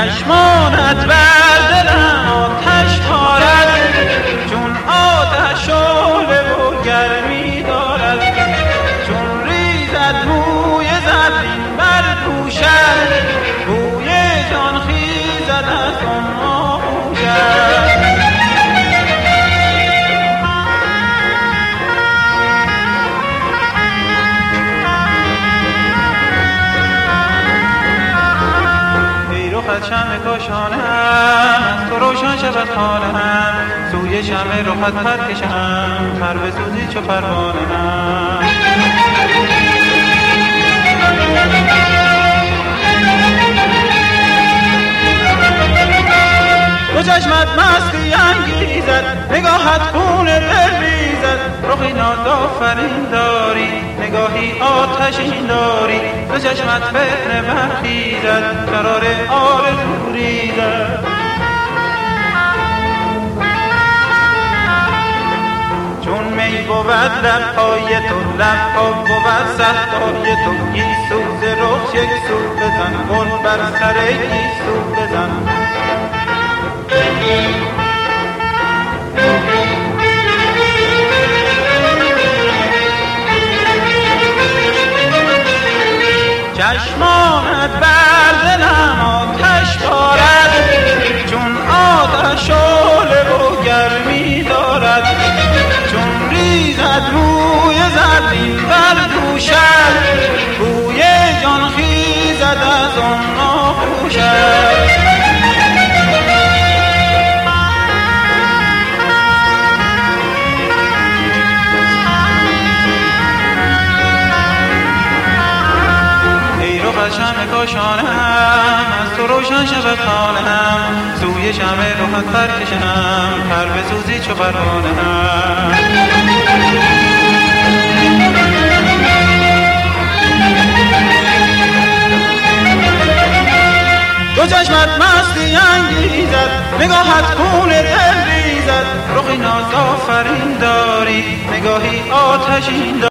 چشمانت بر دلم آتش بارد، چون آتش شعله و گرمی دارد، چون ریزد موی زرین بر دوشت، بوی جان خیزد از آن آغوشت. رخت شمع کاشانم، تو روشن شود خانه‌ام، سوی شمع رخت پر کشم، پر بسوزی چو پروانه‌ام. دو چشمت مستی انگیزد، نگاهت خون دل ریزد، رخی ناز آفرین داری، نگاهی آتشین داری، دو چشمت فتنه برخیزد، قرار آرزو ریزد. چون می بود لبهای تو، لبها بود صهبای تو، گیسو ز رخ یک سو بزن، گل بر سر گیسو بزن. چشمانت بر دلم آتش بارد، چون آتش شعله و گرمی دارد، چون ریزد موی زرین بر دوشت، بوی جان خیزد از آن آغوشت. شمع کاشانم، از تو روشن شود خانه‌ام، سوی شمع رخت پر کشم، پر بسوزی چو پروانه‌ام. دو چشمت مستی انگیزد، نگاهت خون دل ریزد، رخی ناز آفرین داری، نگاهی آتشین داری.